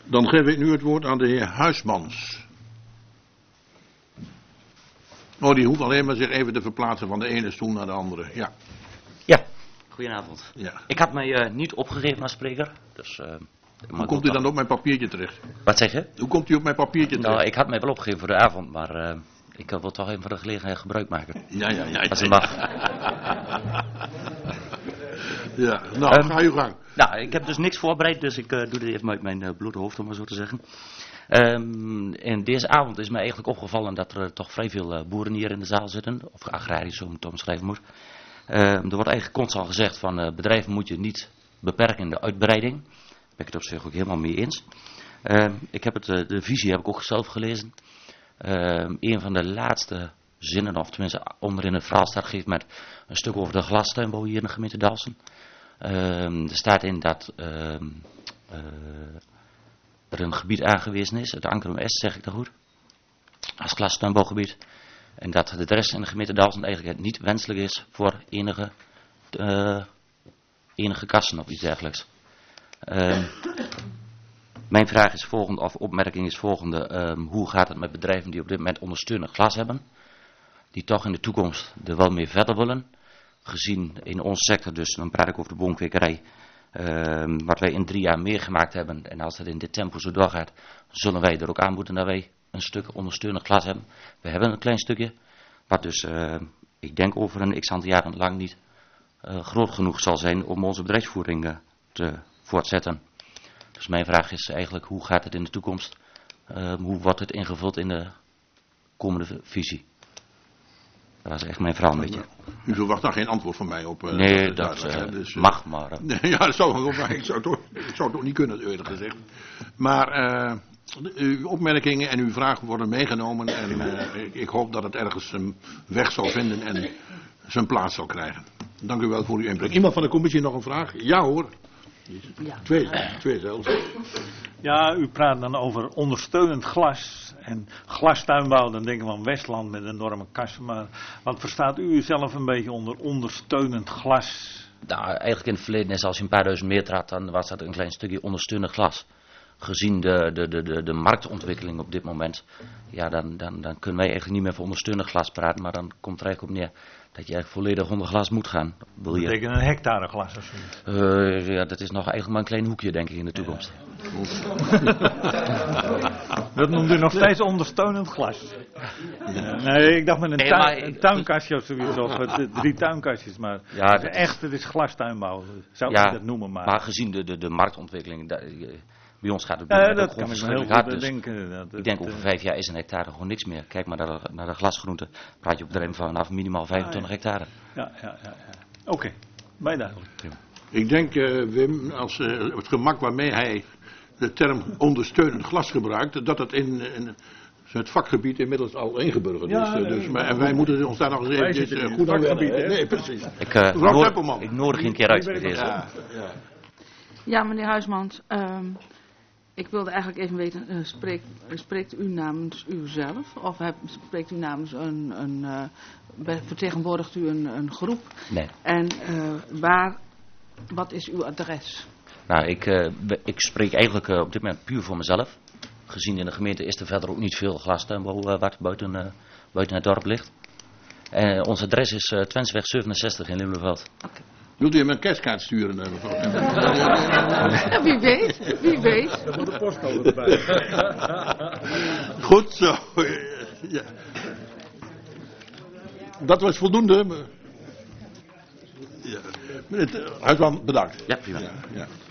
Dan geef ik nu het woord aan de heer Huismans. Oh, die hoeft alleen maar zich even te verplaatsen van de ene stoel naar de andere. Ja. Ja, goedenavond. Ja. Ik had mij niet opgegeven als spreker. Dus, Hoe komt u dan op mijn papiertje terecht? Wat zeg je? Hoe komt u op mijn papiertje terecht? Nou, ik had mij wel opgegeven voor de avond, maar ik wil toch even van de gelegenheid gebruik maken. Ja. Als het mag. Ja, nou, ga uw gang. Nou, ik heb dus niks voorbereid, dus ik doe dit even uit mijn blote hoofd, om maar zo te zeggen. En deze avond is mij eigenlijk opgevallen dat er toch vrij veel boeren hier in de zaal zitten. Of agrarisch, zo het omschrijven moet. Er wordt eigenlijk constant gezegd van bedrijven moet je niet beperken in de uitbreiding. Daar ben ik het op zich ook helemaal mee eens. Ik heb de visie heb ik ook zelf gelezen. Een van de laatste zinnen, of tenminste onderin het verhaal staat, geeft met een stuk over de glastuinbouw hier in de gemeente Dalfsen. Er staat in dat er een gebied aangewezen is, het Ankrum Est, zeg ik dat goed, als glastuinbouwgebied. En dat de rest in de gemeente Dalfsen eigenlijk het niet wenselijk is voor enige kassen of iets dergelijks. Mijn vraag is volgende, of opmerking is volgende. Hoe gaat het met bedrijven die op dit moment ondersteunend glas hebben? Die toch in de toekomst er wel mee verder willen. Gezien in onze sector, dus dan praat ik over de boomkwekerij. Wat wij in 3 jaar meegemaakt hebben. En als dat in dit tempo zo doorgaat, zullen wij er ook aan moeten dat wij een stuk ondersteunend glas hebben. We hebben een klein stukje. Wat dus, ik denk over een x-aantal jaren lang niet groot genoeg zal zijn om onze bedrijfsvoering te voortzetten. Dus mijn vraag is eigenlijk, hoe gaat het in de toekomst? Hoe wordt het ingevuld in de komende visie? Dat was echt mijn verhaal een beetje. U verwacht daar geen antwoord van mij op. Nee, dat dus, mag maar. Nee, ja, dat zou wel, maar ik zou het ook niet kunnen, eerlijk gezegd. Maar uw opmerkingen en uw vragen worden meegenomen. En ik hoop dat het ergens een weg zal vinden en zijn plaats zal krijgen. Dank u wel voor uw inbreng. Iemand van de commissie nog een vraag? Ja hoor. Ja. Twee zelfs. Ja, u praat dan over ondersteunend glas en glastuinbouw. Dan denken we aan Westland met enorme kassen. Maar wat verstaat u zelf een beetje onder ondersteunend glas? Nou, eigenlijk in het verleden, als je een paar duizend meter had, dan was dat een klein stukje ondersteunend glas. Gezien de marktontwikkeling op dit moment, ja, dan kunnen wij eigenlijk niet meer voor ondersteunend glas praten. Maar dan komt er eigenlijk op neer dat je eigenlijk volledig onder glas moet gaan. Dat betekent een hectare glas of zo? Ja, dat is nog eigenlijk maar een klein hoekje, denk ik, in de toekomst. Dat noemt u nog steeds ondersteunend glas? Nee, ik dacht met een tuinkastje of zoiets, of 3 tuinkastjes. Maar ja, het is glastuinbouw, zou ik dat noemen. Maar gezien de marktontwikkeling, bij ons gaat het dat gewoon kan ik me verschrikkelijk heel hard. goed Dus denken. ik denk over 5 jaar is een hectare gewoon niks meer. Kijk maar naar de glasgroente. Praat je op de rem vanaf minimaal 25 hectare. Ja. Oké, mij duidelijk. Prima. Ik denk, Wim, als het gemak waarmee hij de term ondersteunend glas gebruikt, dat het in het vakgebied inmiddels al ingeburgerd is. En wij moeten ons daar nog eens eventjes goed aan wennen. Nee, precies. Ik nodig je een keer uit voor deze. Ja, meneer Huismans. Ik wilde eigenlijk even weten, spreekt u namens uzelf? Of spreekt u namens vertegenwoordigt u een groep? Nee. En wat is uw adres? Nou, ik spreek eigenlijk op dit moment puur voor mezelf. Gezien in de gemeente is er verder ook niet veel glastuinbouw wat buiten het dorp ligt. Ons adres is Twenseweg 67 in Limmerveld. Okay. Wilt u hem een kerstkaart sturen? Wie weet. Dan moet de postcode erbij. Goed zo. Ja. Dat was voldoende. Ja. Meneer Huisman, bedankt. Ja, prima. Ja.